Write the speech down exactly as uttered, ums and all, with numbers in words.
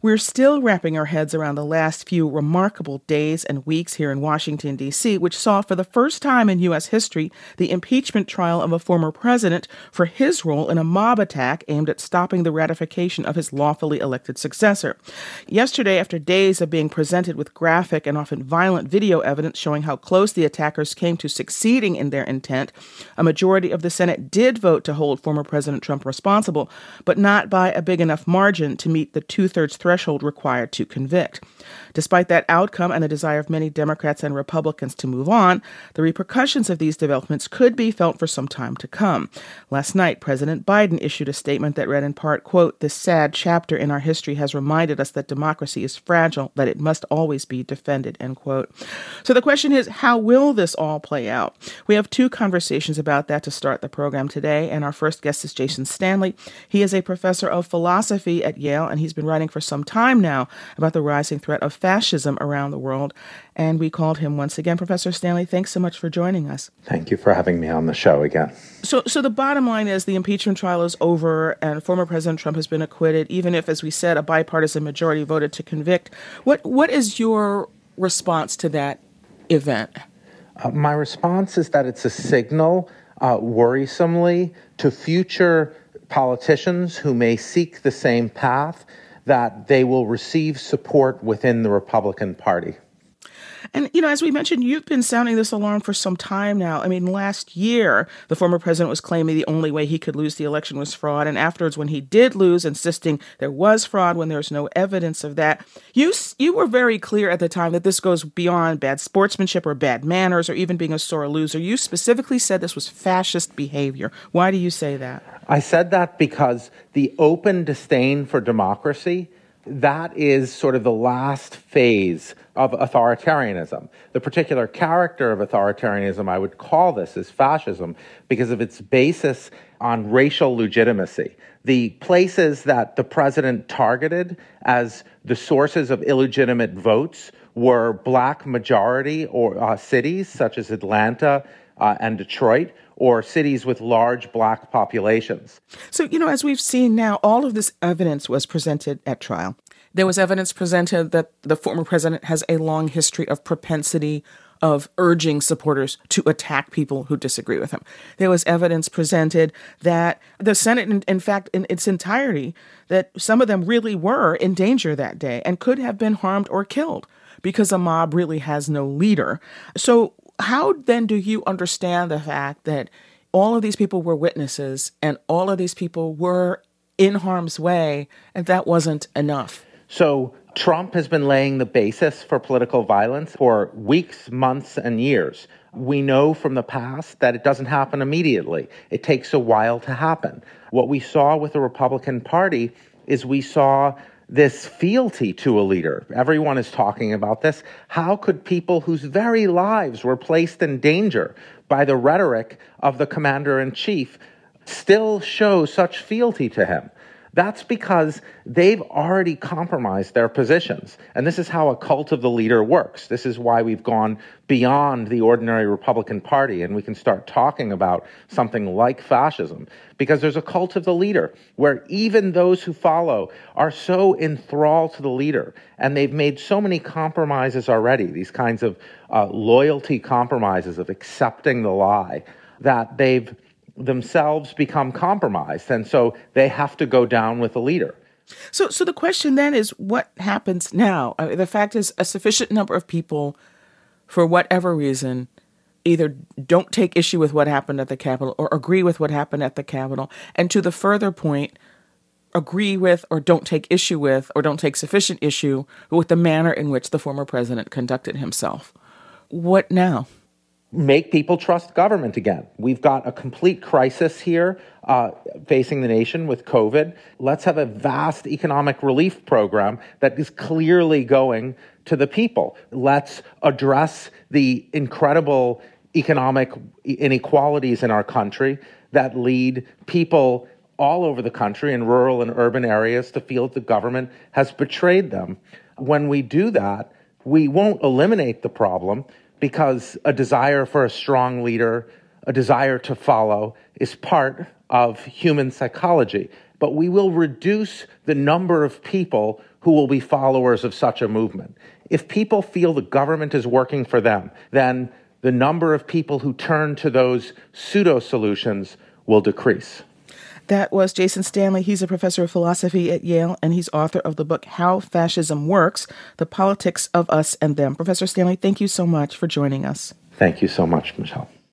We're still wrapping our heads around the last few remarkable days and weeks here in Washington, D C, which saw for the first time in U S history the impeachment trial of a former president for his role in a mob attack aimed at stopping the ratification of his lawfully elected successor. Yesterday, after days of being presented with graphic and often violent video evidence showing how close the attackers came to succeeding in their intent, a majority of the Senate did vote to hold former President Trump responsible, but not by a big enough margin to meet the two-thirds threshold required to convict. Despite that outcome and the desire of many Democrats and Republicans to move on, the repercussions of these developments could be felt for some time to come. Last night, President Biden issued a statement that read in part, quote, "This sad chapter in our history has reminded us that democracy is fragile, that it must always be defended," end quote. So the question is, how will this all play out? We have two conversations about that to start the program today, and our first guest is Jason Stanley. He is a professor of philosophy at Yale, and he's been writing for some time now about the rising threat of fascism around the world. And we called him once again. Professor Stanley, thanks so much for joining us. Thank you for having me on the show again. So so the bottom line is the impeachment trial is over and former President Trump has been acquitted, even if, as we said, a bipartisan majority voted to convict. What What is your response to that event? Uh, my response is that it's a signal, uh, worrisomely, to future politicians who may seek the same path, that they will receive support within the Republican Party. And, you know, as we mentioned, you've been sounding this alarm for some time now. I mean, last year, the former president was claiming the only way he could lose the election was fraud. And afterwards, when he did lose, insisting there was fraud when there's no evidence of that. You you were very clear at the time that this goes beyond bad sportsmanship or bad manners or even being a sore loser. You specifically said this was fascist behavior. Why do you say that? I said that because the open disdain for democracy, that is sort of the last phase of authoritarianism. The particular character of authoritarianism, I would call this, is fascism because of its basis on racial legitimacy. The places that the president targeted as the sources of illegitimate votes were black majority or uh, cities such as Atlanta uh, and Detroit, or cities with large black populations. So, you know, as we've seen now, all of this evidence was presented at trial. There was evidence presented that the former president has a long history of propensity of urging supporters to attack people who disagree with him. There was evidence presented that the Senate, in, in fact, in its entirety, that some of them really were in danger that day and could have been harmed or killed because a mob really has no leader. So how then do you understand the fact that all of these people were witnesses and all of these people were in harm's way and that wasn't enough? So Trump has been laying the basis for political violence for weeks, months, and years. We know from the past that it doesn't happen immediately. It takes a while to happen. What we saw with the Republican Party is we saw this fealty to a leader. Everyone is talking about this. How could people whose very lives were placed in danger by the rhetoric of the commander-in-chief still show such fealty to him? That's because they've already compromised their positions. And this is how a cult of the leader works. This is why we've gone beyond the ordinary Republican Party and we can start talking about something like fascism. Because there's a cult of the leader where even those who follow are so enthralled to the leader and they've made so many compromises already, these kinds of uh, loyalty compromises of accepting the lie, that they've themselves become compromised, and so they have to go down with the leader. So so the question then is, what happens now? I mean, the fact is a sufficient number of people, for whatever reason, either don't take issue with what happened at the Capitol or agree with what happened at the Capitol, and to the further point, agree with or don't take issue with or don't take sufficient issue with the manner in which the former president conducted himself. What now? Make people trust government again. We've got a complete crisis here uh, facing the nation with COVID. Let's have a vast economic relief program that is clearly going to the people. Let's address the incredible economic inequalities in our country that lead people all over the country in rural and urban areas to feel that the government has betrayed them. When we do that, we won't eliminate the problem, because a desire for a strong leader, a desire to follow, is part of human psychology. but we will reduce the number of people who will be followers of such a movement. If people feel the government is working for them, then the number of people who turn to those pseudo-solutions will decrease. That was Jason Stanley. He's a professor of philosophy at Yale, and he's author of the book How Fascism Works, The Politics of Us and Them. Professor Stanley, thank you so much for joining us. Thank you so much, Michelle.